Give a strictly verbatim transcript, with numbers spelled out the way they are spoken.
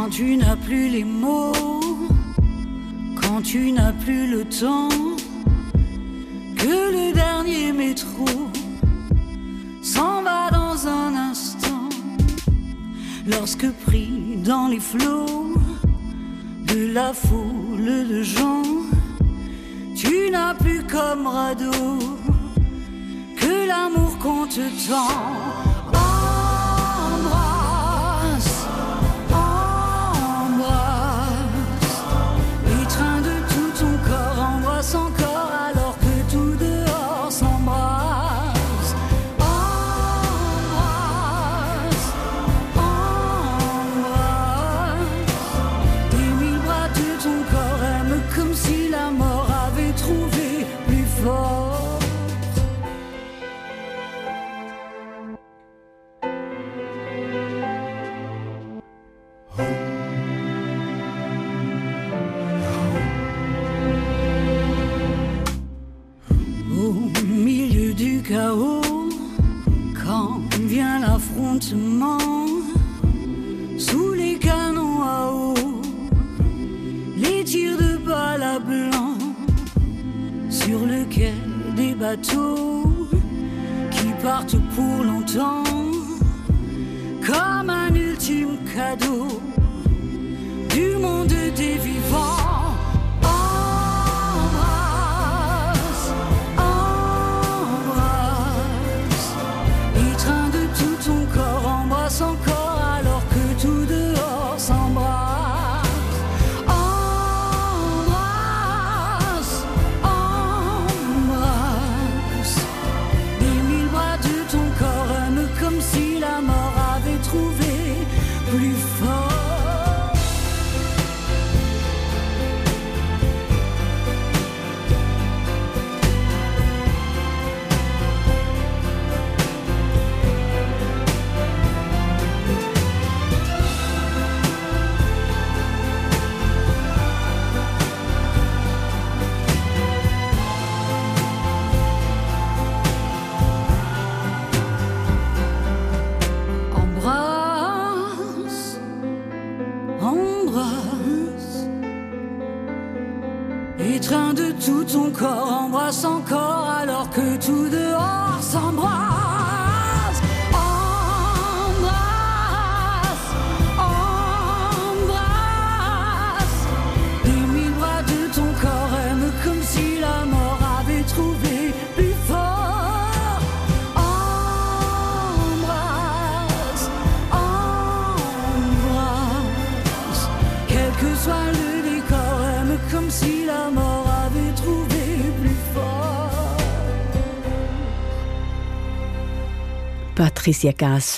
tu n'as plus les mots, quand tu n'as plus le temps, que le dernier métro s'en va dans un instant. Lorsque pris dans les flots de la foule de gens, tu n'as plus comme radeau que l'amour qu'on te tend. Embrasse, embrasse, étreins de tout ton corps, embrasse encore alors que tout dehors s'embrasse. Embrasse, embrasse, des mille bras de ton corps, aime comme si la mort avait trouvé plus fort. Chaos, quand vient l'affrontement, sous les canons à eau, les tirs de balles à blanc, sur le quai des bateaux qui partent pour longtemps, comme un ultime cadeau du monde des vivants. Encore alors que tout dehors s'embrasse. Embrasse, embrasse, des mille bras de ton corps, aime comme si la mort avait trouvé plus fort. Étreins de tout ton corps, embrasse encore alors que tout dehors s'embrasse. Embrasse, embrasse, des mille bras de ton corps, aime comme si la mort avait trouvé plus fort. Embrasse, embrasse, quel que soit le décor, aime comme si la mort avait trouvé plus fort. Patricia Kaas